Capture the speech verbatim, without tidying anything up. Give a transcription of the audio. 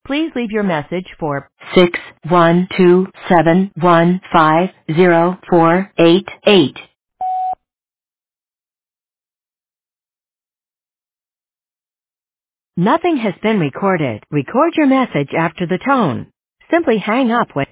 Please leave your message for six one two seven one five zero four eight eight. Nothing has been recorded. Record your message after the tone. Simply hang up when